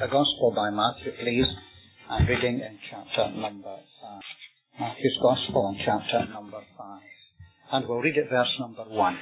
the Gospel by Matthew, please. I'm reading in chapter number 5. Matthew's Gospel in chapter number 5. And we'll read at verse number 1.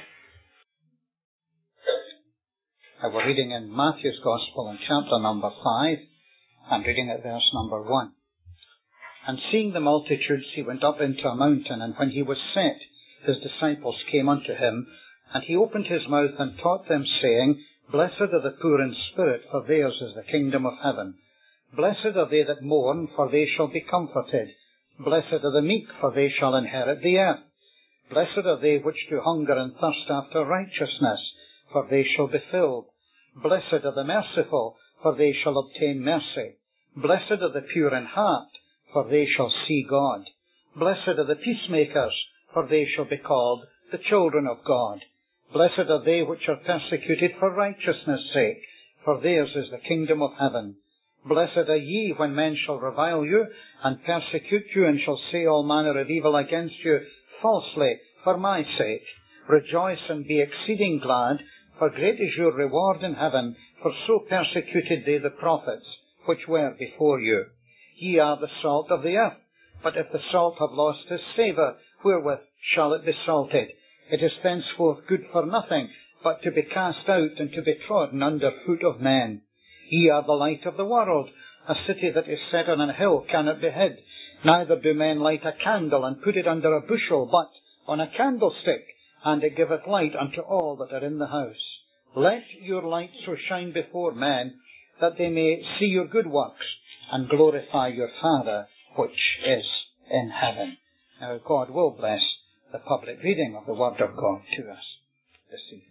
We're reading in Matthew's Gospel in chapter number 5, and reading at verse number 1. And seeing the multitudes, he went up into a mountain, and when he was set, his disciples came unto him, and he opened his mouth and taught them, saying, Blessed are the poor in spirit, for theirs is the kingdom of heaven. Blessed are they that mourn, for they shall be comforted. Blessed are the meek, for they shall inherit the earth. Blessed are they which do hunger and thirst after righteousness, for they shall be filled. Blessed are the merciful, for they shall obtain mercy. Blessed are the pure in heart, for they shall see God. Blessed are the peacemakers, for they shall be called the children of God. Blessed are they which are persecuted for righteousness' sake, for theirs is the kingdom of heaven. Blessed are ye when men shall revile you, and persecute you, and shall say all manner of evil against you falsely for my sake. Rejoice and be exceeding glad, for great is your reward in heaven, for so persecuted they the prophets which were before you. Ye are the salt of the earth, but if the salt have lost his savour, wherewith shall it be salted? It is thenceforth good for nothing, but to be cast out and to be trodden under foot of men. Ye are the light of the world. A city that is set on an hill cannot be hid. Neither do men light a candle and put it under a bushel, but on a candlestick, and it giveth light unto all that are in the house. Let your light so shine before men, that they may see your good works, and glorify your Father which is in heaven. Now God will bless the public reading of the Word of God to us this evening.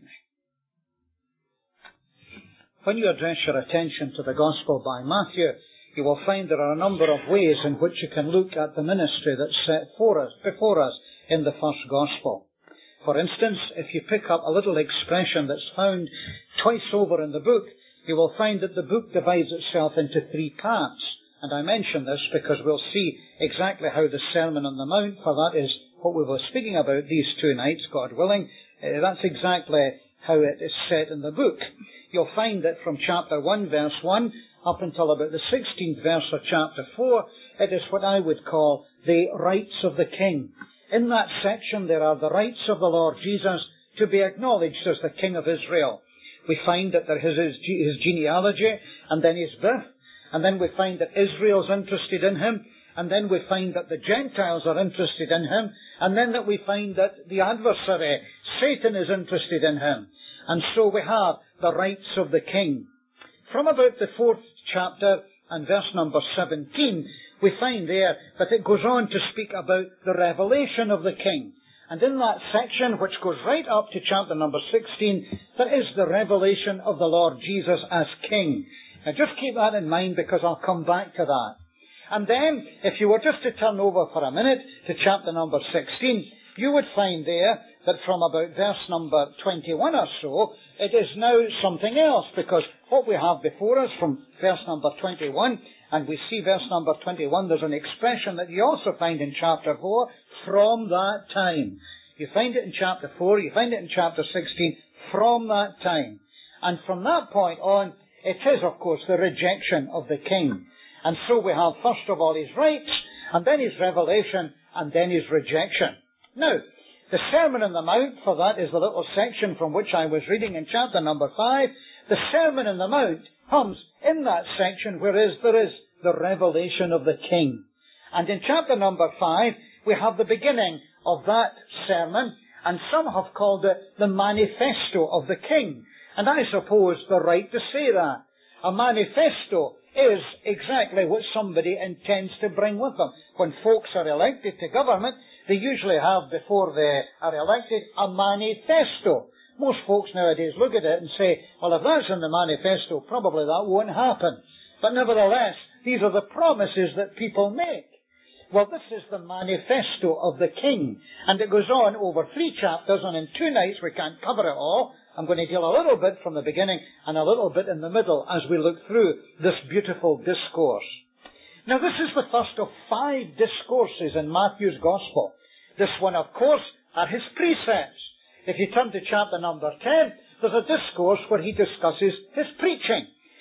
When you address your attention to the Gospel by Matthew, you will find there are a number of ways in which you can look at the ministry that's set before us in the first Gospel. For instance, if you pick up a little expression that's found twice over in the book, you will find that the book divides itself into 3 parts. And I mention this because we'll see exactly how the Sermon on the Mount, for that is what we were speaking about these 2 nights, God willing, that's exactly how it is set in the book. You'll find that from chapter 1, verse 1, up until about the 16th verse of chapter 4, it is what I would call the rights of the King. In that section there are the rights of the Lord Jesus to be acknowledged as the King of Israel. We find that there is his genealogy, and then his birth, and then we find that Israel's interested in him, and then we find that the Gentiles are interested in him, and then that we find that the adversary, Satan, is interested in him. And so we have the rights of the King. From about the 4th chapter and verse number 17, we find there that it goes on to speak about the revelation of the King. And in that section, which goes right up to chapter number 16, there is the revelation of the Lord Jesus as King. Now just keep that in mind, because I'll come back to that. And then, if you were just to turn over for a minute to chapter number 16, you would find there that from about verse number 21 or so, it is now something else, because what we have before us from verse number 21, and we see verse number 21, there's an expression that you also find in chapter 4, from that time. You find it in chapter 4, you find it in chapter 16, from that time. And from that point on, it is, of course, the rejection of the King. And so we have, first of all, his rights, and then his revelation, and then his rejection. Now, the Sermon on the Mount, for that is the little section from which I was reading in chapter number 5, the Sermon on the Mount comes in that section where there is the revelation of the King. And in chapter number 5, we have the beginning of that sermon, and some have called it the manifesto of the King. And I suppose they're right to say that. A manifesto is exactly what somebody intends to bring with them. When folks are elected to government, they usually have, before they are elected, a manifesto. Most folks nowadays look at it and say, well, if that's in the manifesto, probably that won't happen. But nevertheless, these are the promises that people make. Well, this is the manifesto of the King. And it goes on over 3 chapters, and in 2 nights we can't cover it all. I'm going to deal a little bit from the beginning and a little bit in the middle as we look through this beautiful discourse. Now, this is the first of 5 discourses in Matthew's Gospel. This one, of course, are his precepts. If you turn to chapter number 10, there's a discourse where he discusses his preaching.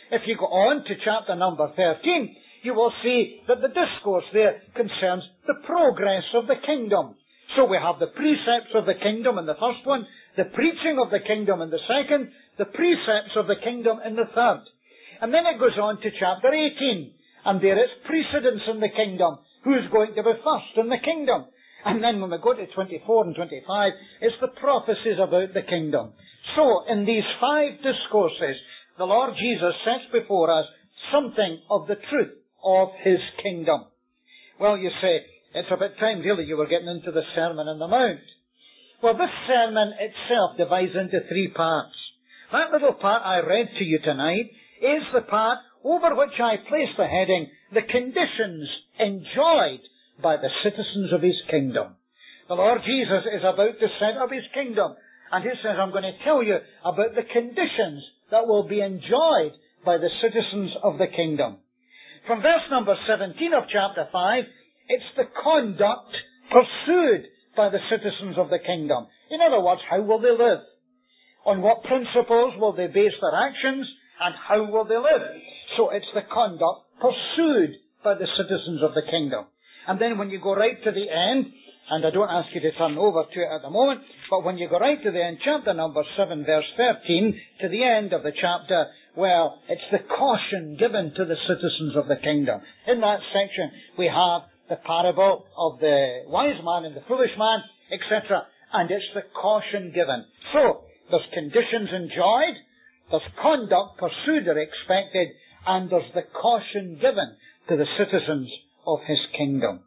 if you go on to chapter number 13, you will see that the discourse there concerns the progress of the kingdom. So we have the precepts of the kingdom in the first one, the preaching of the kingdom in the second, the precepts of the kingdom in the third. And then it goes on to chapter 18, and there is precedence in the kingdom. Who's going to be first in the kingdom? And then when we go to 24 and 25, it's the prophecies about the kingdom. So, in these 5 discourses, the Lord Jesus sets before us something of the truth of His kingdom. Well, you say, it's about time really you were getting into the Sermon on the Mount. Well, this sermon itself divides into 3 parts. That little part I read to you tonight is the part over which I place the heading, the conditions enjoyed by the citizens of His kingdom. The Lord Jesus is about to set up His kingdom, and He says, I'm going to tell you about the conditions that will be enjoyed by the citizens of the kingdom. From verse number 17 of chapter 5, it's the conduct pursued by the citizens of the kingdom. In other words, how will they live? On what principles will they base their actions, and how will they live? So it's the conduct pursued by the citizens of the kingdom. And then when you go right to the end, and I don't ask you to turn over to it at the moment, but when you go right to the end, chapter number 7, verse 13, to the end of the chapter, well, it's the caution given to the citizens of the kingdom. In that section, we have the parable of the wise man and the foolish man, etc., and it's the caution given. So, there's conditions enjoyed, there's conduct pursued or expected, and there's the caution given to the citizens of His kingdom.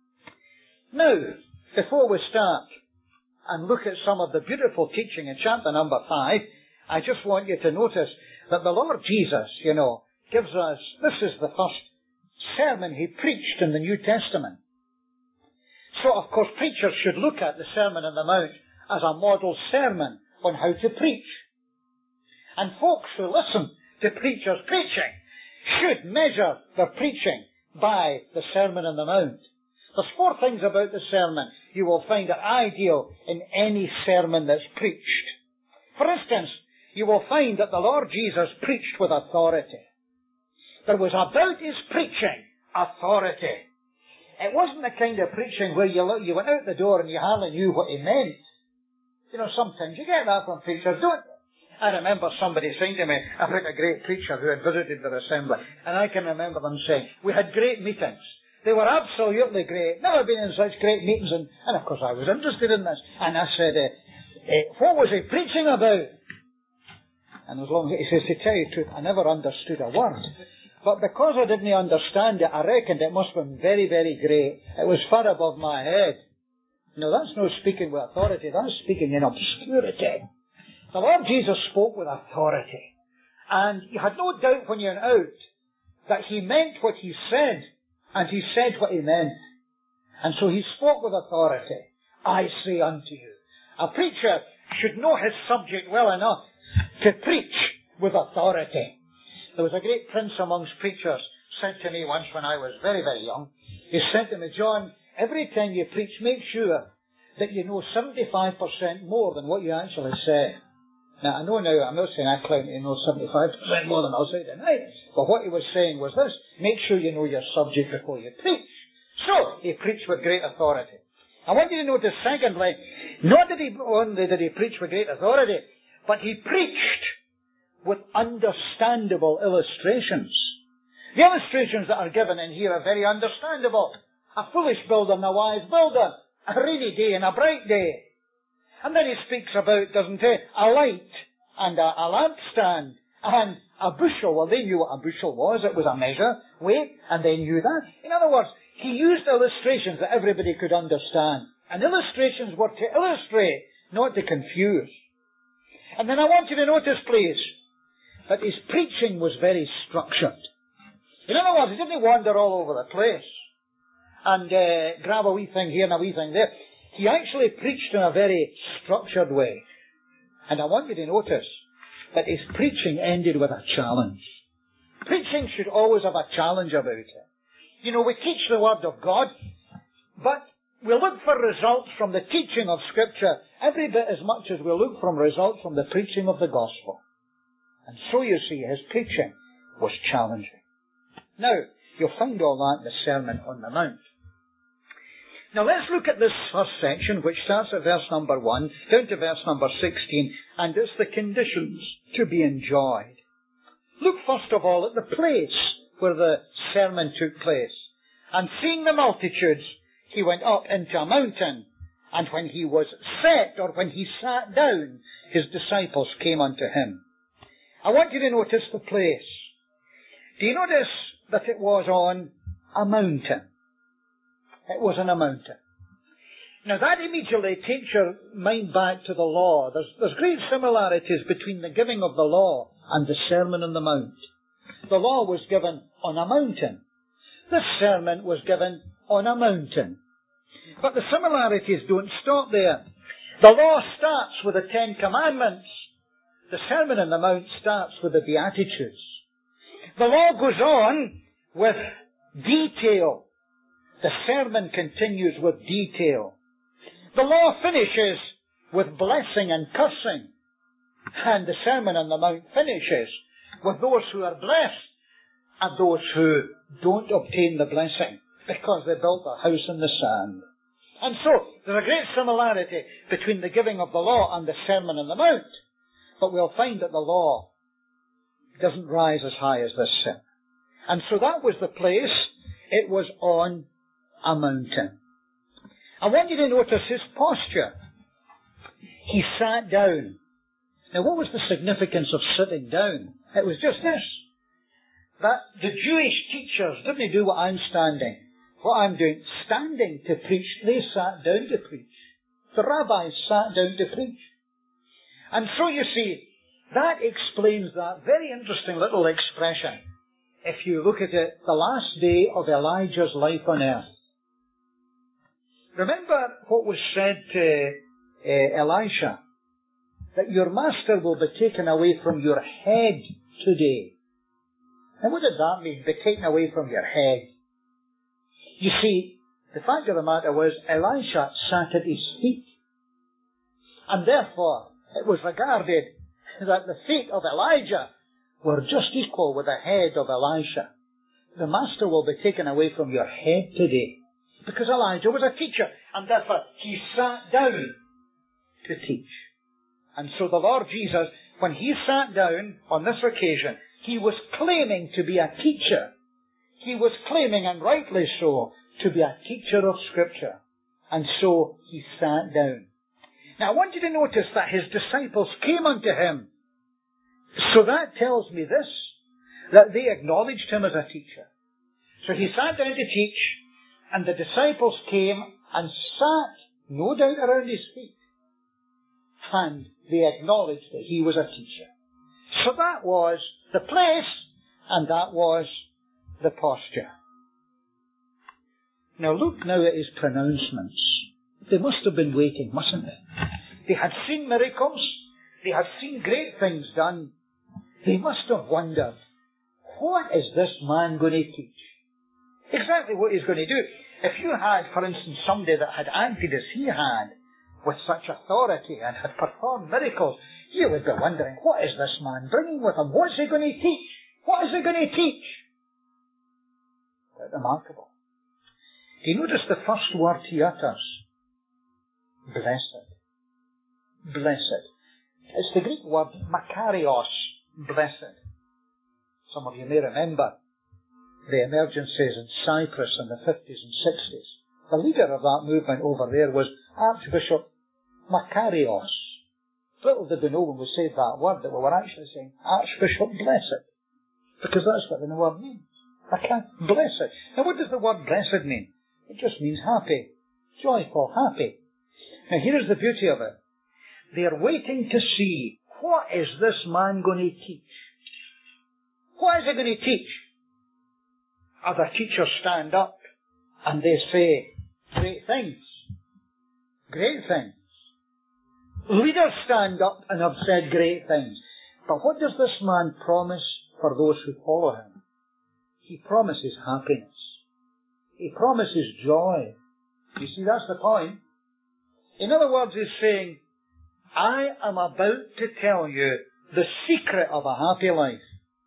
Now, before we start and look at some of the beautiful teaching in chapter number 5, I just want you to notice that the Lord Jesus, gives us, this is the first sermon He preached in the New Testament. So, of course, preachers should look at the Sermon on the Mount as a model sermon on how to preach. And folks who listen to preachers preaching should measure their preaching by the Sermon on the Mount. There's 4 things about the sermon you will find are ideal in any sermon that's preached. For instance, you will find that the Lord Jesus preached with authority. There was about His preaching authority. It wasn't the kind of preaching where you went out the door and you hardly knew what He meant. Sometimes you get that from preachers, don't you? I remember somebody saying to me about a great preacher who had visited their assembly, and I can remember them saying, we had great meetings. They were absolutely great. Never been in such great meetings, and of course I was interested in this. And I said, what was he preaching about? And he says, to tell you the truth, I never understood a word. But because I didn't understand it, I reckoned it must have been very, very great. It was far above my head. No, that's not speaking with authority, that's speaking in obscurity. The Lord Jesus spoke with authority. And you had no doubt when you went out that He meant what He said, and He said what He meant. And so He spoke with authority. I say unto you. A preacher should know his subject well enough to preach with authority. There was a great prince amongst preachers said to me once when I was very, very young. He said to me, John, every time you preach, make sure that you know 75% more than what you actually say. Now, I know now, I'm not saying I claim to know 75% more than I'll say tonight, but what he was saying was this: make sure you know your subject before you preach. So, he preached with great authority. I want you to notice, secondly, not that only did he preach with great authority, but he preached with understandable illustrations. The illustrations that are given in here are very understandable. A foolish builder and a wise builder, a rainy day and a bright day. And then he speaks about, doesn't he, a light and a lampstand and a bushel. Well, they knew what a bushel was. It was a measure, weight, and they knew that. In other words, he used illustrations that everybody could understand. And illustrations were to illustrate, not to confuse. And then I want you to notice, please, that his preaching was very structured. In other words, he didn't wander all over the place and grab a wee thing here and a wee thing there. He actually preached in a very structured way. And I want you to notice that his preaching ended with a challenge. Preaching should always have a challenge about it. You know, we teach the Word of God, but we look for results from the teaching of Scripture every bit as much as we look for results from the preaching of the Gospel. And so you see, his preaching was challenging. Now, you'll find all that in the Sermon on the Mount. Now let's look at this first section, which starts at verse number 1, down to verse number 16, and it's the conditions to be enjoyed. Look first of all at the place where the sermon took place. And seeing the multitudes, he went up into a mountain, and when he was set, or when he sat down, his disciples came unto him. I want you to notice the place. Do you notice that it was on a mountain? It was on a mountain. Now that immediately takes your mind back to the law. There's great similarities between the giving of the law and the Sermon on the Mount. The law was given on a mountain. This sermon was given on a mountain. But the similarities don't stop there. The law starts with the Ten Commandments. The Sermon on the Mount starts with the Beatitudes. The law goes on with detail. The sermon continues with detail. The law finishes with blessing and cursing. And the Sermon on the Mount finishes with those who are blessed and those who don't obtain the blessing because they built their house in the sand. And so, there's a great similarity between the giving of the law and the Sermon on the Mount. But we'll find that the law doesn't rise as high as this sermon. And so that was the place. It was on a mountain. I want you to notice his posture. He sat down. Now, what was the significance of sitting down? It was just this, that the Jewish teachers didn't do what I'm doing, standing to preach. They sat down to preach. The rabbis sat down to preach. And so you see, that explains that very interesting little expression. If you look at it, the last day of Elijah's life on earth. Remember what was said to Elisha, that your master will be taken away from your head today. And what did that mean, be taken away from your head? You see, the fact of the matter was, Elisha sat at his feet. And therefore, it was regarded that the feet of Elijah were just equal with the head of Elisha. The master will be taken away from your head today. Because Elijah was a teacher, and therefore he sat down to teach. And so the Lord Jesus, when he sat down on this occasion, he was claiming to be a teacher. He was claiming, and rightly so, to be a teacher of Scripture. And so he sat down. Now I want you to notice that his disciples came unto him. So that tells me this, that they acknowledged him as a teacher. So he sat down to teach, and the disciples came and sat, no doubt, around his feet. And they acknowledged that he was a teacher. So that was the place, and that was the posture. Now look now at his pronouncements. They must have been waiting, mustn't they? They had seen miracles. They had seen great things done. They must have wondered, what is this man going to teach? Exactly what he's going to do. If you had, for instance, somebody that had acted as he had, with such authority and had performed miracles, you would be wondering, what is this man bringing with him? What's he going to teach? What is he going to teach? Quite remarkable. Do you notice the first word he utters? Blessed. Blessed. It's the Greek word makarios, blessed. Some of you may remember the emergencies in Cyprus in the 50s and 60s. The leader of that movement over there was Archbishop Makarios. Little did we know when we said that word that we were actually saying Archbishop Blessed. Because that's what the word means. Blessed. Now what does the word blessed mean? It just means happy, joyful, happy. Now here is the beauty of it. They are waiting to see, what is this man going to teach? What is he going to teach? Other teachers stand up and they say great things. Great things. Leaders stand up and have said great things. But what does this man promise for those who follow him? He promises happiness. He promises joy. You see, that's the point. In other words, he's saying, I am about to tell you the secret of a happy life.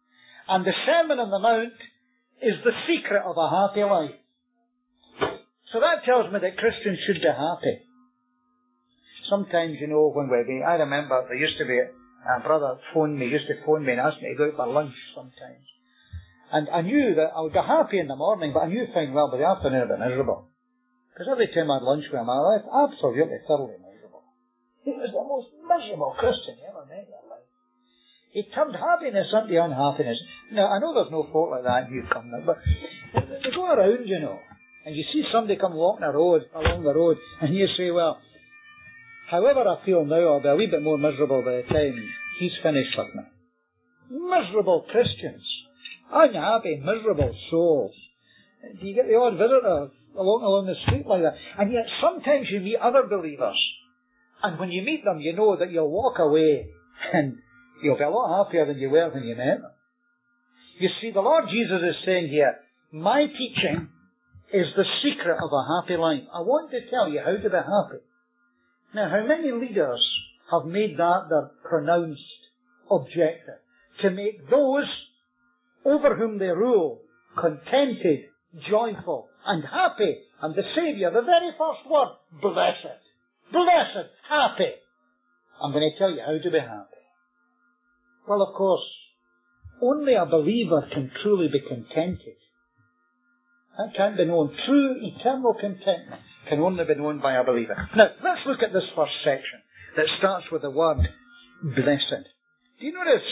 And the Sermon on the Mount is the secret of a happy life. So that tells me that Christians should be happy. Sometimes, when I remember there used to be a brother used to phone me and ask me to go out for lunch sometimes. And I knew that I would be happy in the morning, but I knew fine well by the afternoon I'd be miserable. Because every time I had lunch with him, I was absolutely thoroughly miserable. He was the most miserable Christian you ever met in your life. He turned happiness into unhappiness. Now, I know there's no folk like that in Newfoundland, but they go around, and you see somebody come walking along the road, and you say, well, however I feel now, I'll be a wee bit more miserable by the time he's finished with me. Miserable Christians. Unhappy, miserable souls. Do you get the odd visitor along the street like that? And yet sometimes you meet other believers, and when you meet them, you know that you'll walk away and you'll be a lot happier than you were when you met them. You see, the Lord Jesus is saying here, my teaching is the secret of a happy life. I want to tell you how to be happy. Now, how many leaders have made that their pronounced objective? To make those over whom they rule contented, joyful, and happy. And the Saviour, the very first word, blessed. Blessed, happy. I'm going to tell you how to be happy. Well, of course, only a believer can truly be contented. That can't be known. True, eternal contentment can only be known by a believer. Now, let's look at this first section that starts with the word blessed. Do you notice?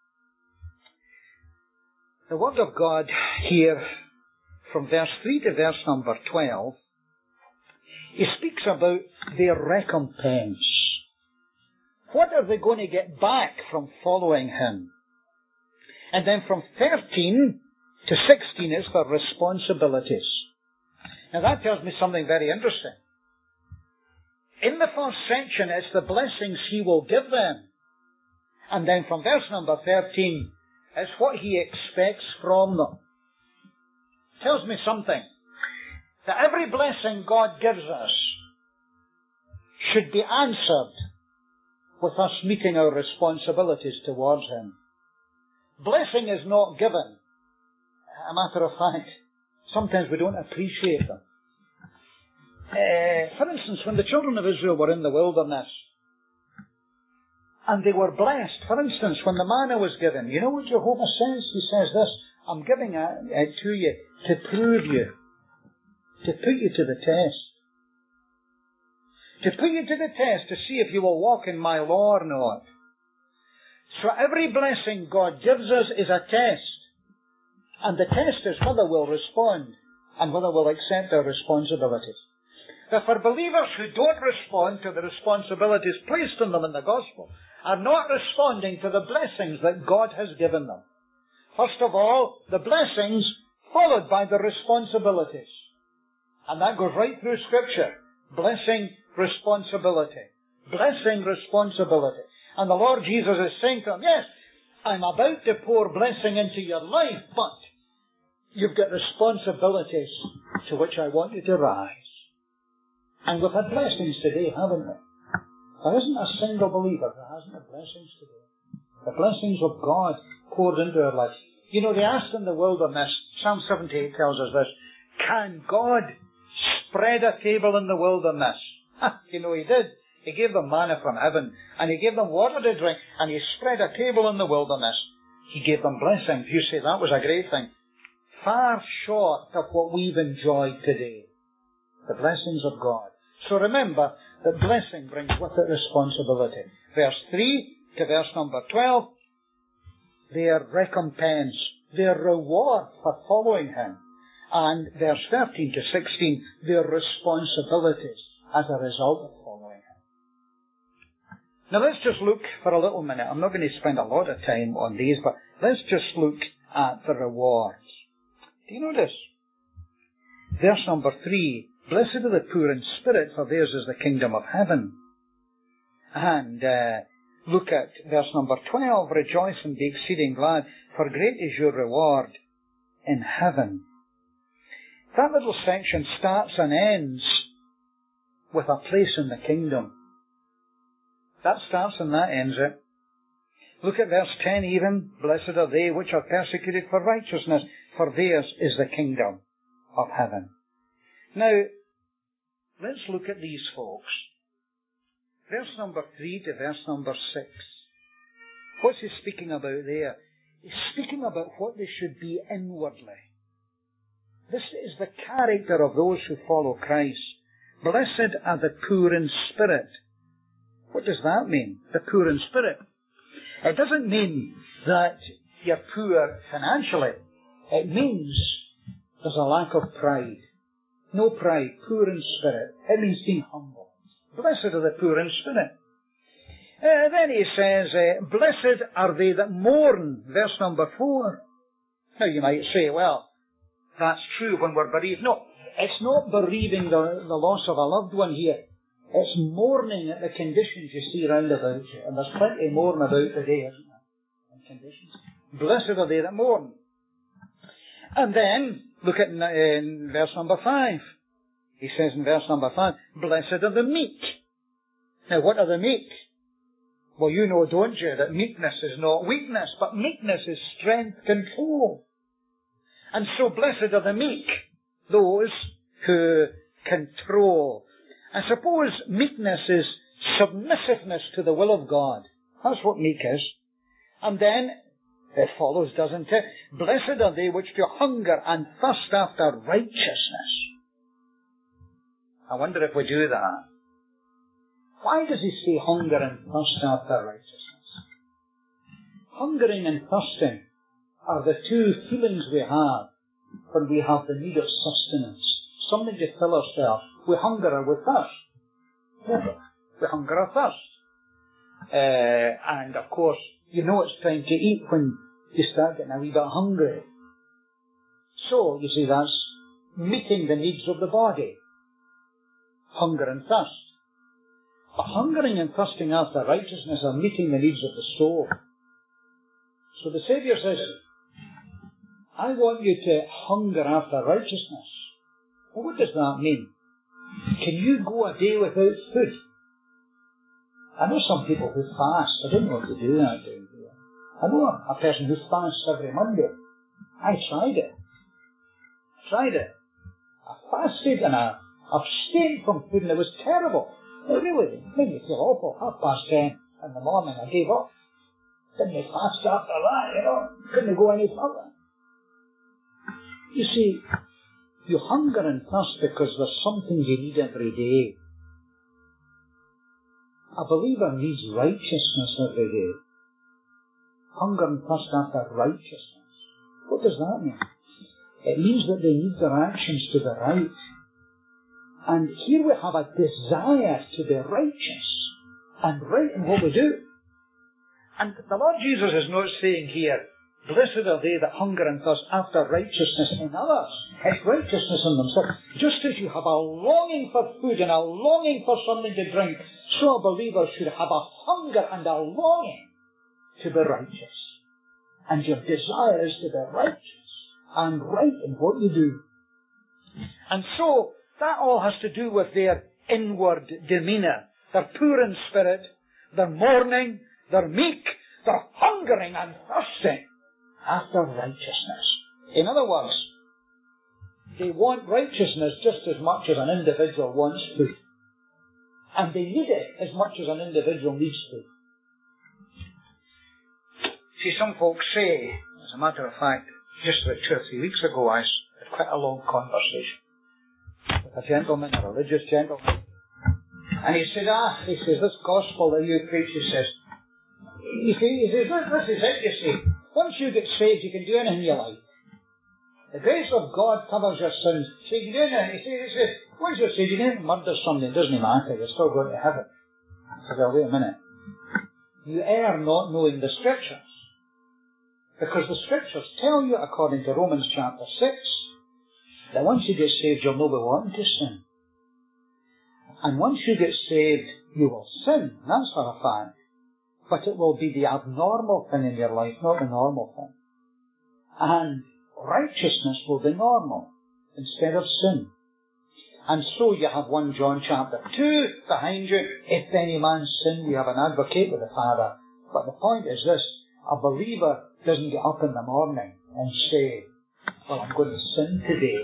The Word of God here, from verse 3 to verse number 12, he speaks about their recompense. What are they going to get back from following Him? And then from 13 to 16 is their responsibilities. Now that tells me something very interesting. In the first section, it's the blessings He will give them. And then from verse number 13, it's what He expects from them. Tells me something. That every blessing God gives us should be answered with us meeting our responsibilities towards Him. Blessing is not given. A matter of fact, sometimes we don't appreciate them. For instance, when the children of Israel were in the wilderness, and they were blessed, for instance, when the manna was given, you know what Jehovah says? He says this, I'm giving it to you to prove you, to put you to the test. To put you to the test to see if you will walk in my law or not. So every blessing God gives us is a test. And the test is whether we'll respond and whether we'll accept our responsibilities. But for believers who don't respond to the responsibilities placed on them in the gospel, are not responding to the blessings that God has given them. First of all, the blessings followed by the responsibilities. And that goes right through Scripture. Blessing, responsibility. Blessing, responsibility. And the Lord Jesus is saying to them, yes, I'm about to pour blessing into your life, but you've got responsibilities to which I want you to rise. And we've had blessings today, haven't we? There isn't a single believer who hasn't had blessings today. The blessings of God poured into our lives. You know, they asked in the wilderness, Psalm 78 tells us this, can God spread a table in the wilderness? You know, He did. He gave them manna from heaven, and He gave them water to drink, and He spread a table in the wilderness. He gave them blessings. You say that was a great thing. Far short of what we've enjoyed today. The blessings of God. So remember that blessing brings with it responsibility. Verse 3 to verse number 12, their recompense, their reward for following Him. And verse 13 to 16, their responsibilities as a result of following Him. Now let's just look for a little minute. I'm not going to spend a lot of time on these, but let's just look at the rewards. Do you notice? Verse number 3, blessed are the poor in spirit, for theirs is the kingdom of heaven. And look at verse number 12, rejoice and be exceeding glad, for great is your reward in heaven. That little section starts and ends with a place in the kingdom. That starts and that ends it. Look at verse 10 even. Blessed are they which are persecuted for righteousness, for theirs is the kingdom of heaven. Now, let's look at these folks. Verse number 3 to verse number 6. What's he speaking about there? He's speaking about what they should be inwardly. This is the character of those who follow Christ. Blessed are the poor in spirit. What does that mean, the poor in spirit? It doesn't mean that you're poor financially. It means there's a lack of pride. No pride, poor in spirit. It means being humble. Blessed are the poor in spirit. Then he says, blessed are they that mourn, verse number 4. Now you might say, well, that's true when we're bereaved. No, it's not bereaving the loss of a loved one here. It's mourning at the conditions you see round about you. And there's plenty more about today, isn't there? In conditions. Blessed are they that mourn. And then, look at in verse number 5. He says in verse number 5, blessed are the meek. Now what are the meek? Well, you know, don't you, that meekness is not weakness, but meekness is strength, control. And so blessed are the meek, those who control. I suppose meekness is submissiveness to the will of God. That's what meek is. And then it follows, doesn't it? Blessed are they which do hunger and thirst after righteousness. I wonder if we do that. Why does he say hunger and thirst after righteousness? Hungering and thirsting are the two feelings we have when we have the need of sustenance. Something to fill ourselves. We hunger or we thirst. We hunger or thirst. And of course, you know it's time to eat when you start getting a wee bit hungry. So, you see, that's meeting the needs of the body. Hunger and thirst. But hungering and thirsting after righteousness are meeting the needs of the soul. So the Saviour says, I want you to hunger after righteousness. Well, what does that mean? Can you go a day without food? I know some people who fast. I don't know if they do that down here. I know a person who fasts every Monday. I tried it. I fasted and I abstained from food and it was terrible. It really made me feel awful. 10:30 in the morning I gave up. Didn't fast after that, Couldn't go any further. You see, you hunger and thirst because there's something you need every day. A believer needs righteousness every day. Hunger and thirst after righteousness. What does that mean? It means that they need their actions to be right. And here we have a desire to be righteous and right in what we do. And the Lord Jesus is not saying here, blessed are they that hunger and thirst after righteousness in others. It's righteousness in themselves. Just as you have a longing for food and a longing for something to drink, so a believer should have a hunger and a longing to be righteous. And your desire is to be righteous and right in what you do. And so, that all has to do with their inward demeanour. They're poor in spirit, they're mourning, they're meek, they're hungering and thirsting after righteousness. In other words, they want righteousness just as much as an individual wants food. And they need it as much as an individual needs food. See, some folks say, as a matter of fact, just about 2 or 3 weeks ago I had quite a long conversation with a gentleman, a religious gentleman. And he said, this gospel that you preach, he says, this is it, you see. Once you get saved, you can do anything you like. The grace of God covers your sins. So you can do anything. He says, once you're saved, you can murder somebody. It doesn't matter. You're still going to heaven. I said, well, wait a minute. You err not knowing the Scriptures. Because the Scriptures tell you, according to Romans chapter 6, that once you get saved, you'll not be wanting to sin. And once you get saved, you will sin. That's for a fact. But it will be the abnormal thing in your life, not the normal thing. And righteousness will be normal instead of sin. And so you have 1 John chapter 2 behind you. If any man sin, we have an advocate with the Father, But the point is this, a believer doesn't get up in the morning and say, well, I'm going to sin today.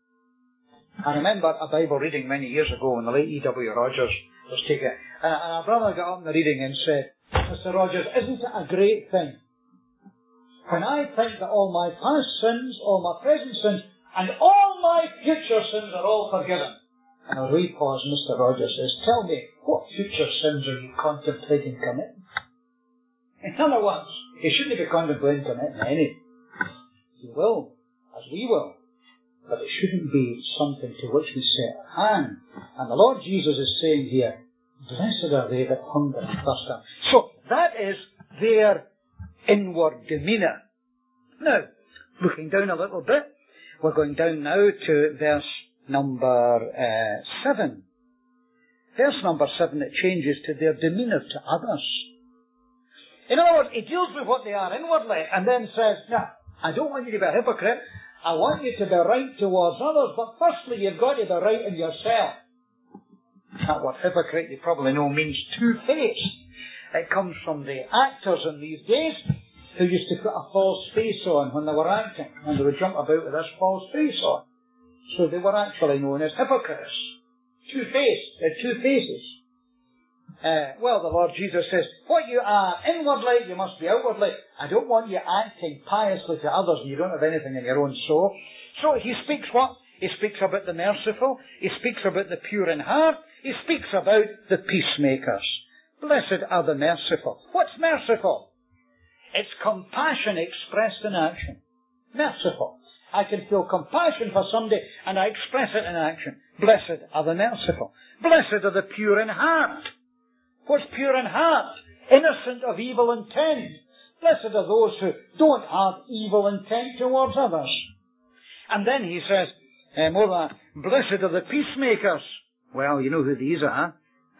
I remember a Bible reading many years ago when the late E.W. Rogers was taken, and a brother got up in the reading and said, Mr. Rogers, isn't it a great thing when I think that all my past sins, all my present sins, and all my future sins are all forgiven? And a wee pause, Mr. Rogers says, tell me, what future sins are you contemplating committing? In other words, you shouldn't be contemplating committing any. You will, as we will. But it shouldn't be something to which we set our hand. And the Lord Jesus is saying here, blessed are they that hunger and thirst after. So, that is their inward demeanour. Now, looking down a little bit, we're going down now to verse number 7. Verse number 7, it changes to their demeanour to others. In other words, he deals with what they are inwardly and then says, no, I don't want you to be a hypocrite. I want you to be right towards others, but firstly you've got to be right in yourself. That word hypocrite, you probably know, means two-faced. It comes from the actors in these days who used to put a false face on when they were acting, and they would jump about with this false face on. So they were actually known as hypocrites. Two-faced. They're two faces. Well, the Lord Jesus says, what you are inwardly, you must be outwardly. I don't want you acting piously to others and you don't have anything in your own soul. So he speaks what? He speaks about the merciful. He speaks about the pure in heart. He speaks about the peacemakers. Blessed are the merciful. What's merciful? It's compassion expressed in action. Merciful. I can feel compassion for somebody and I express it in action. Blessed are the merciful. Blessed are the pure in heart. What's pure in heart? Innocent of evil intent. Blessed are those who don't have evil intent towards others. And then he says, more than that, blessed are the peacemakers. Well, you know who these are.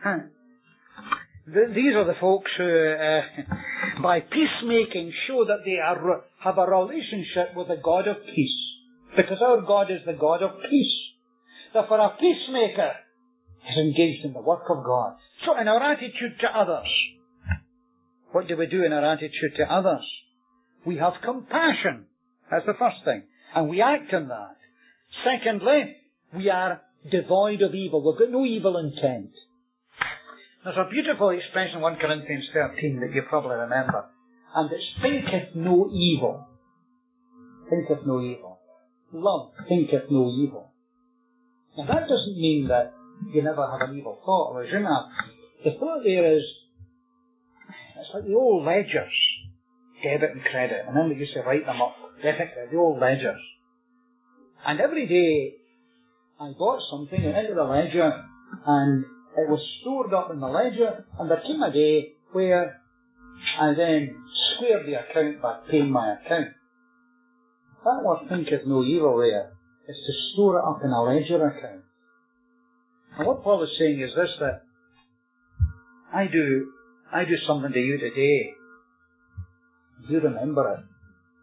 These are the folks who, by peacemaking, show that they have a relationship with the God of peace. Because our God is the God of peace. Therefore, a peacemaker is engaged in the work of God. So in our attitude to others, what do we do in our attitude to others? We have compassion. That's the first thing. And we act on that. Secondly, we are devoid of evil. We've got no evil intent. There's a beautiful expression in 1 Corinthians 13 that you probably remember. And it's thinketh no evil. Thinketh no evil. Love thinketh no evil. Now that doesn't mean that you never have an evil thought. The thought there is, it's like the old ledgers, debit and credit, and then we used to write them up, the old ledgers. And every day I bought something and into the ledger, and it was stored up in the ledger, and there came a day where I then squared the account by paying my account. That word thinketh no evil there is to store it up in a ledger account. And what Paul is saying is this, that I do something to you today. You remember it.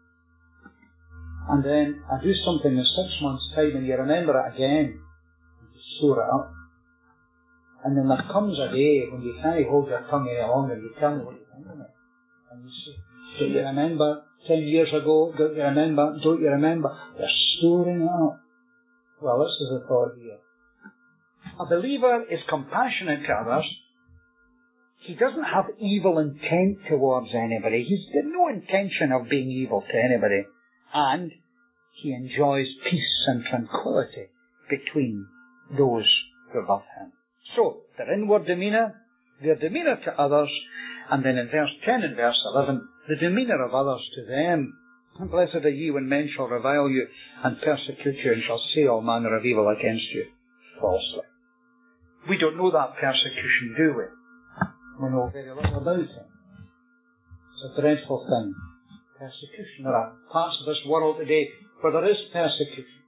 And then I do something in 6 months' time and you remember it again. You store it up. And then there comes a day when you can't hold your tongue any longer and you tell me what you think of it. And you say, don't you remember 10 years ago? Don't you remember? Don't you remember? They're storing it up. Well, this is the thought here. A believer is compassionate to others. He doesn't have evil intent towards anybody. He's got no intention of being evil to anybody. And he enjoys peace and tranquility between those who love him. So, their inward demeanour, their demeanour to others, and then in verse 10 and verse 11, the demeanour of others to them. And blessed are ye when men shall revile you and persecute you and shall say all manner of evil against you falsely. We don't know that persecution, do we? We know very little about it. It's a dreadful thing. Persecution. There are parts of this world today where there is persecution.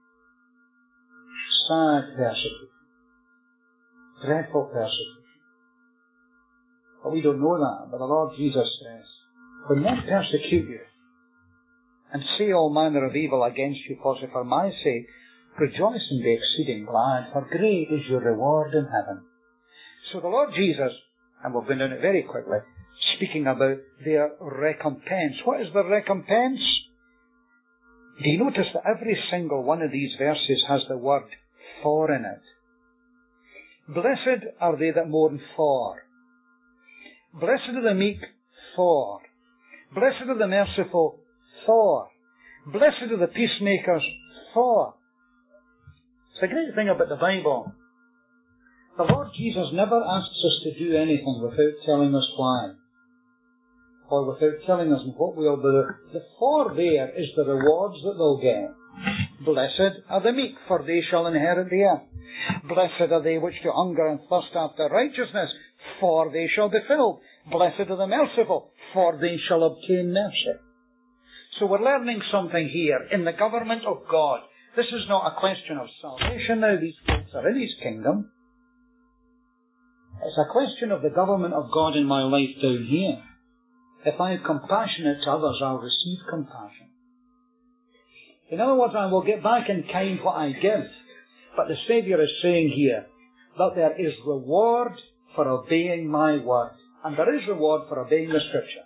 Sad persecution. Dreadful persecution. But we don't know that. But the Lord Jesus says, when men persecute you and say all manner of evil against you falsely for my sake, rejoice and be exceeding glad, for great is your reward in heaven. So the Lord Jesus, and we'll go down it very quickly, speaking about their recompense. What is the recompense? Do you notice that every single one of these verses has the word for in it? Blessed are they that mourn, for. Blessed are the meek, for. Blessed are the merciful, for. Blessed are the peacemakers, for. It's the great thing about the Bible. The Lord Jesus never asks us to do anything without telling us why, or without telling us what we'll do. The for there is the rewards that they'll get. Blessed are the meek, for they shall inherit the earth. Blessed are they which do hunger and thirst after righteousness, for they shall be filled. Blessed are the merciful, for they shall obtain mercy. So we're learning something here. In the government of God, this is not a question of salvation now. These folks are in His kingdom. It's a question of the government of God in my life down here. If I am compassionate to others, I'll receive compassion. In other words, I will get back in kind what I give. But the Saviour is saying here that there is reward for obeying my word. And there is reward for obeying the Scripture.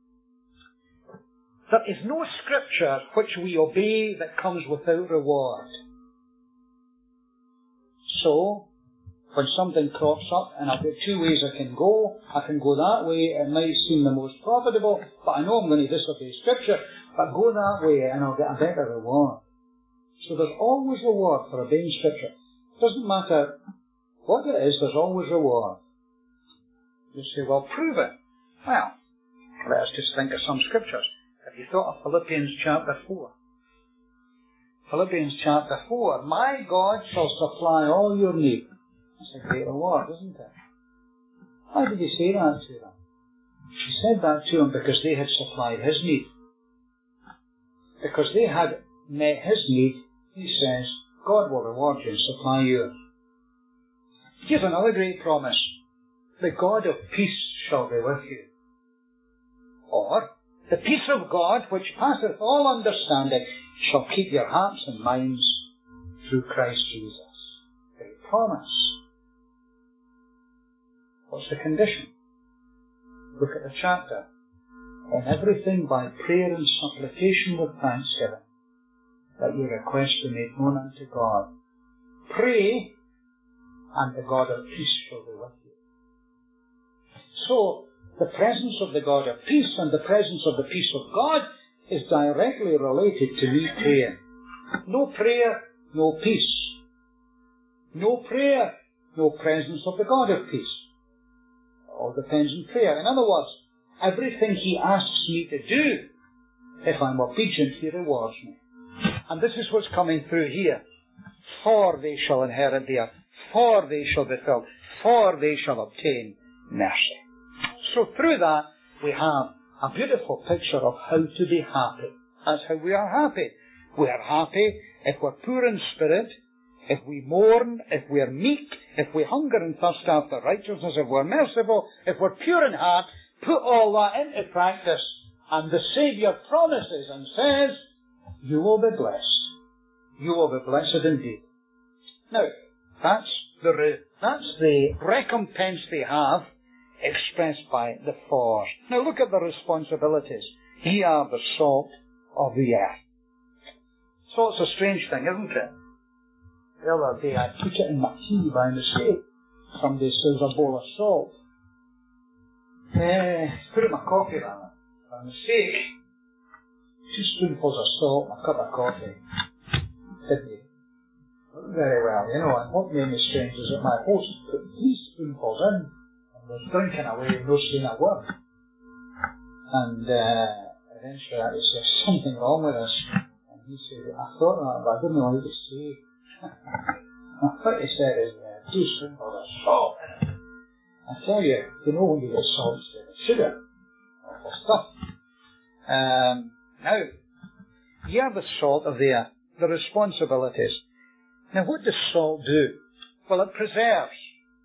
There is no Scripture which we obey that comes without reward. So, when something crops up and I've got two ways I can go that way, it might seem the most profitable, but I know I'm going to disobey Scripture, but go that way and I'll get a better reward. So there's always reward for obeying Scripture. It doesn't matter what it is, there's always reward. You say, well, prove it. Well, let us just think of some Scriptures. Have you thought of Philippians chapter 4? Philippians chapter 4, my God shall supply all your need. That's a great reward, isn't it? Why did He say that to them? He said that to them because they had supplied His need. Because they had met His need, He says, God will reward you and supply yours. Here's another great promise. The God of peace shall be with you. Or, the peace of God, which passeth all understanding, shall keep your hearts and minds through Christ Jesus. Great promise. What's the condition? Look at the chapter. In everything by prayer and supplication with thanksgiving, that your requests be made known unto God. Pray, and the God of peace shall be with you. So, the presence of the God of peace and the presence of the peace of God is directly related to me praying. No prayer, no peace. No prayer, no presence of the God of peace. It all depends on prayer. In other words, everything He asks me to do, if I'm obedient, He rewards me. And this is what's coming through here. For they shall inherit the earth. For they shall be filled. For they shall obtain mercy. So through that, we have a beautiful picture of how to be happy. That's how we are happy. We are happy if we're poor in spirit, if we mourn, if we're meek, if we hunger and thirst after righteousness, if we're merciful, if we're pure in heart. Put all that into practice, and the Saviour promises and says, you will be blessed. You will be blessed indeed. Now, that's the recompense they have, expressed by the for. Now look at the responsibilities. Ye are the salt of the earth. Salt's a strange thing, isn't it? The other day I put it in my tea by mistake. Somebody says a bowl of salt. Put it in my coffee rather. By mistake. 2 spoonfuls of salt in a cup of coffee. Didn't you? Very well, you know, and what made me strange is that my host put 3 spoonfuls in and was drinking away and no saying a word. And eventually I said, there's something wrong with us. And he said, I thought that, but I didn't know what to say. What he said is 2 spoonfuls of salt in it. I tell you, you know when you get salt instead of sugar. Awful stuff. Now, ye are the salt of the earth, the responsibilities. Now, what does salt do? Well, it preserves.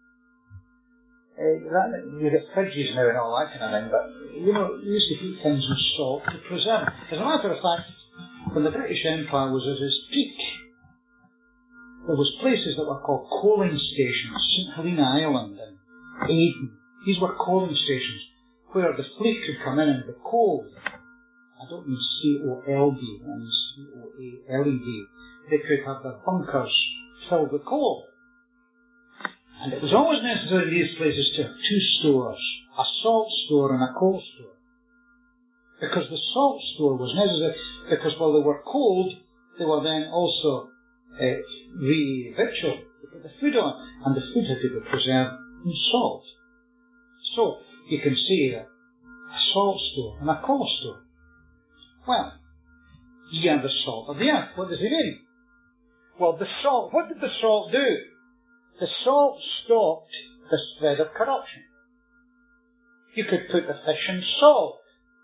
You get fridges now and all that kind of thing, but, you know, you used to keep things with salt to preserve. As a matter of fact, when the British Empire was at its peak, there was places that were called coaling stations, St. Helena Island and Aden. These were coaling stations where the fleet could come in and be cold. I don't mean C-O-L-D, I mean C-O-A-L-E-D. They could have their bunkers filled with coal. And it was always necessary in these places to have two stores, a salt store and a coal store. Because the salt store was necessary, because while they were cold, they were then also re-victualled. They put the food on, and the food had to be preserved in salt. So, you can see a salt store and a coal store. Well, ye are the salt of the earth. What does it mean? Well, the salt, what did the salt do? The salt stopped the spread of corruption. You could put the fish in salt.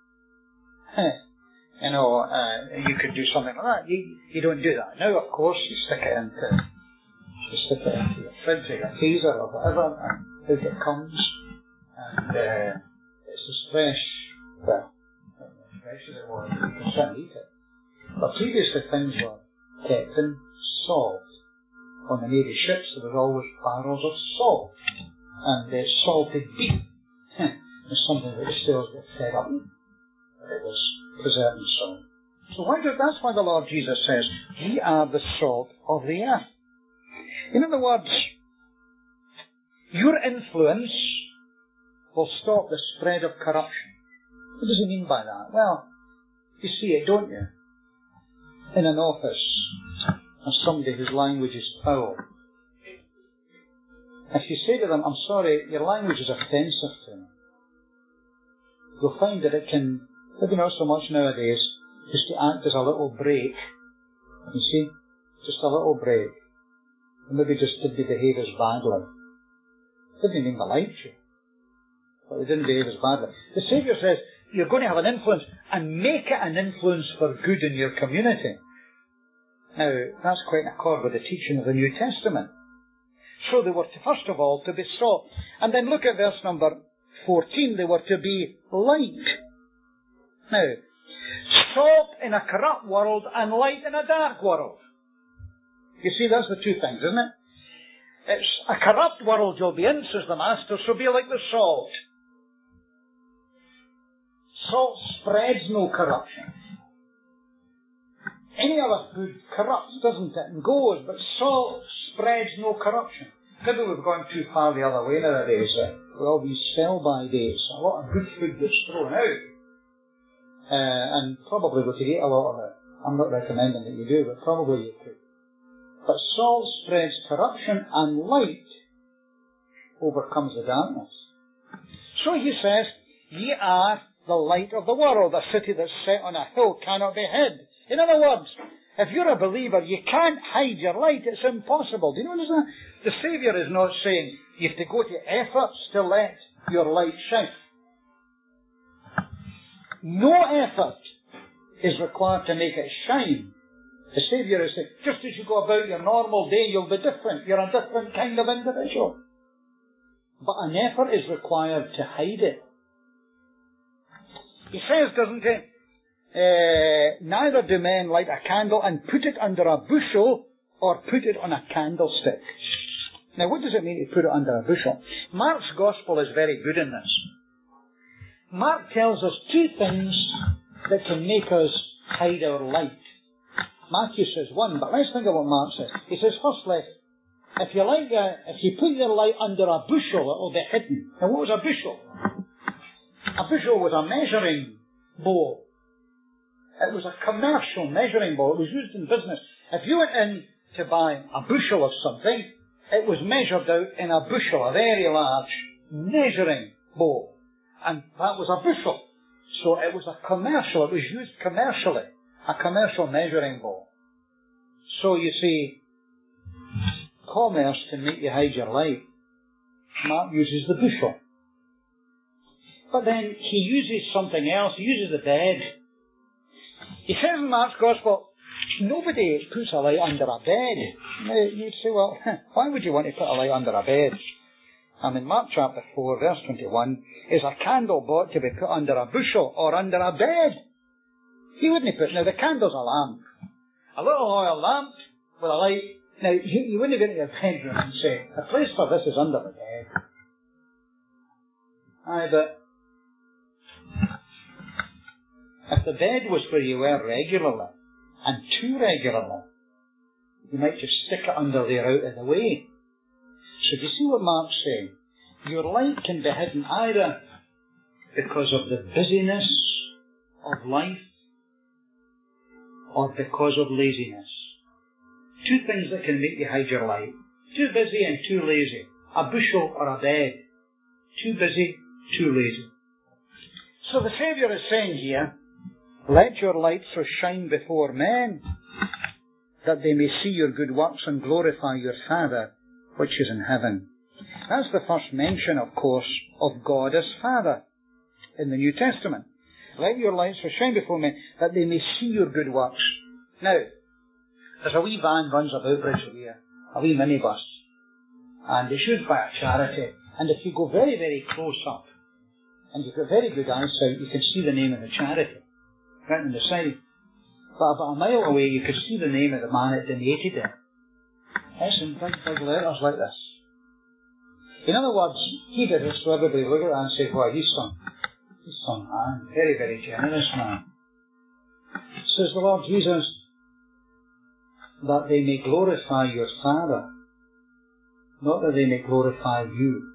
You could do something like that. You don't do that. Now, of course, you stick it into your fridge or your freezer or whatever, and out it comes. And it's as fresh, well, not as fresh as it was, you can certainly eat it. But previously things were kept in salt. On the Navy ships there was always barrels of salt. And salted beef was something that the sailors got fed up with. It was preserved in salt. So that's why the Lord Jesus says, ye are the salt of the earth. In other words, your influence will stop the spread of corruption. What does he mean by that? Well, you see it, don't you? In an office, or somebody whose language is foul. If you say to them, I'm sorry, your language is offensive to me, you'll find that it can, maybe not so much nowadays, just to act as a little break. You see? Just a little break. And maybe just didn't behave as badly. Didn't mean they liked you, but they didn't behave as badly. The Saviour says, you're going to have an influence, and make it an influence for good in your community. Now, that's quite in accord with the teaching of the New Testament. So they were to, first of all, to be salt. And then look at verse number 14, they were to be light. Now, salt in a corrupt world and light in a dark world. You see, that's the two things, isn't it? It's a corrupt world you'll be in, says the Master, so be like the salt. Salt spreads no corruption. Any other food corrupts, doesn't it, and goes, but salt spreads no corruption. Maybe we've gone too far the other way nowadays. With all these sell-by dates, a lot of good food gets thrown out. And probably we could eat a lot of it. I'm not recommending that you do, but probably you could. But salt spreads corruption, and light overcomes the darkness. So he says, ye are the light of the world. A city that's set on a hill cannot be hid. In other words, if you're a believer, you can't hide your light. It's impossible. Do you notice that? The Saviour is not saying you have to go to efforts to let your light shine. No effort is required to make it shine. The Saviour is saying, just as you go about your normal day, you'll be different. You're a different kind of individual. But an effort is required to hide it. He says, doesn't he? Neither do men light a candle and put it under a bushel or put it on a candlestick. Now, what does it mean to put it under a bushel? Mark's Gospel is very good in this. Mark tells us two things that can make us hide our light. Matthew says one, but let's think of what Mark says. He says, firstly, if you put your light under a bushel, it will be hidden. Now, what was a bushel? A bushel was a measuring bowl. It was a commercial measuring bowl. It was used in business. If you went in to buy a bushel of something, it was measured out in a bushel, a very large measuring bowl. And that was a bushel. So it was a commercial, it was used commercially. A commercial measuring bowl. So you see, commerce can make you hide your light. Mark uses the bushel. But then he uses something else. He uses the bed. He says in Mark's Gospel, nobody puts a light under a bed. Now, you'd say, well, why would you want to put a light under a bed? And in Mark chapter 4, verse 21, is a candle bought to be put under a bushel or under a bed? He wouldn't put, now the candle's a lamp. A little oil lamp with a light. Now, you wouldn't go into your bedroom and say, the place for this is under the bed. Aye, but If the bed was where you were regularly, and too regularly, you might just stick it under there out of the way. So do you see what Mark's saying? Your light can be hidden either because of the busyness of life or because of laziness. Two things that can make you hide your light. Too busy and too lazy. A bushel or a bed. Too busy, too lazy. So the Saviour is saying here, let your light so shine before men, that they may see your good works and glorify your Father which is in heaven. That's the first mention, of course, of God as Father in the New Testament. Let your light so shine before men, that they may see your good works. Now, there's a wee van runs about Bridgeway, a wee minibus, and it's used by a charity. And if you go very, very close up, and you've got very good eyesight, you can see the name of the charity right on the side. But about a mile away, you could see the name of the man that donated it. It's in big, big letters like this. In other words, he did it so everybody look at that and say, "Well, he's some man, very, very generous man." Says the Lord Jesus, that they may glorify your Father, not that they may glorify you.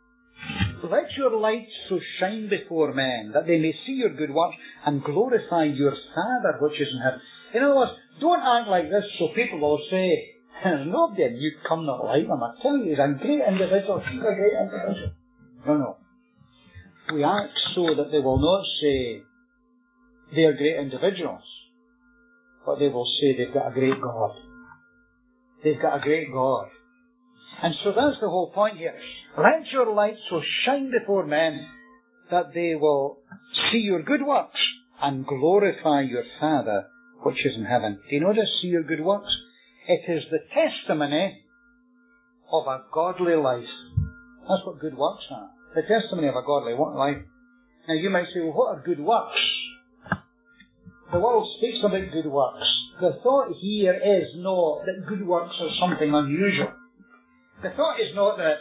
Let your light so shine before men, that they may see your good works and glorify your Father which is in heaven. In other words, don't act like this so people will say, "Nobody in you come not like him. I tell you, he's a great individual. He's a great individual." No. We act so that they will not say they're great individuals, but they will say they've got a great God. They've got a great God. And so that's the whole point here. Let your light so shine before men that they will see your good works and glorify your Father which is in heaven. Do you notice, see your good works? It is the testimony of a godly life. That's what good works are. The testimony of a godly life. Now you might say, "Well, what are good works?" The world speaks about good works. The thought here is not that good works are something unusual. The thought is not that,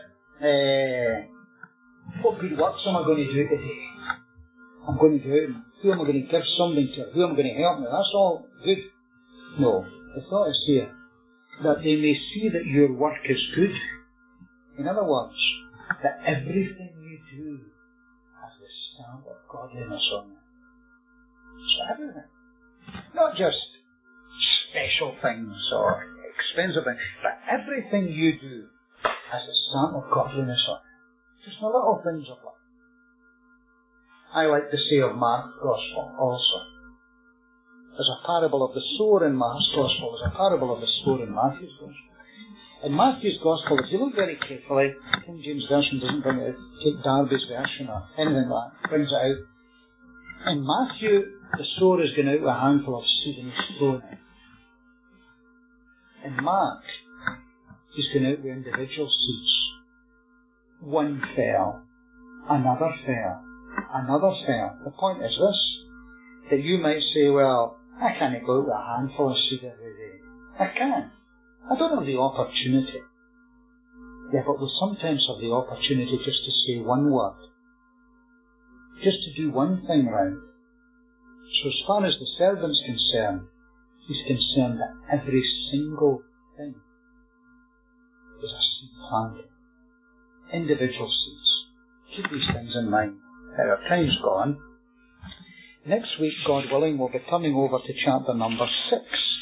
what good works am I going to do today? I'm going to go out and who am I going to give something to? Who am I going to help me? That's all good. No. The thought is here that they may see that your work is good. In other words, that everything you do has the stamp of godliness on it. So everything. Not just special things or expensive things, but everything you do has a stamp of godliness on it. Just the little things of life. I like to say of Mark's Gospel also. There's a parable of the sower in Mark's Gospel. There's a parable of the sower in Matthew's Gospel. In Matthew's Gospel, if you look very carefully, King James Version doesn't bring it out. Take Darby's version or anything like that. Brings it out. In Matthew, the sower is going out with a handful of seed and he's throwing it. In Mark, he's going out with individual seeds. One fell, another fell, another fell. The point is this, that you might say, "Well, I can't go out with a handful of seed every day." I can. I don't have the opportunity. Yeah, but we sometimes have the opportunity just to say one word. Just to do one thing right. So as far as the servant's concerned, he's concerned that every single thing is a seed planted. Individual seeds. Keep these things in mind. Now, our time's gone. Next week, God willing, we'll be coming over to chapter number 6.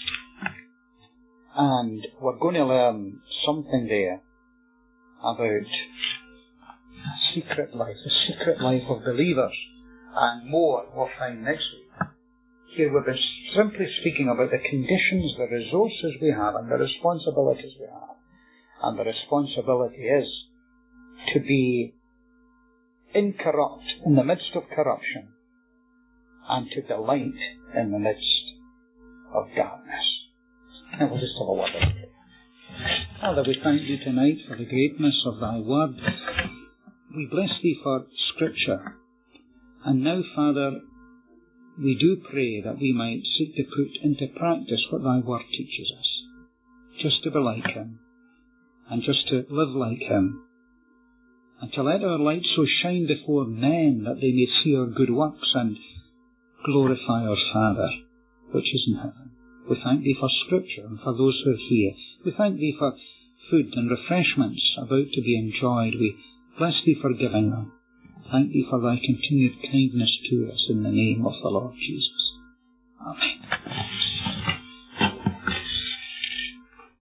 And we're going to learn something there about a secret life, the secret life of believers. And more we'll find next week. Here we've been simply speaking about the conditions, the resources we have, and the responsibilities we have. And the responsibility is to be incorrupt in the midst of corruption, and to delight in the midst of darkness. And we'll just have a word of prayer. Father, we thank Thee tonight for the greatness of Thy word. We bless Thee for Scripture. And now, Father, we do pray that we might seek to put into practice what Thy word teaches us. Just to be like Him, and just to live like Him, and to let our light so shine before men that they may see our good works and glorify our Father, which is in heaven. We thank Thee for Scripture and for those who are here. We thank Thee for food and refreshments about to be enjoyed. We bless Thee for giving them. Thank Thee for Thy continued kindness to us in the name of the Lord Jesus.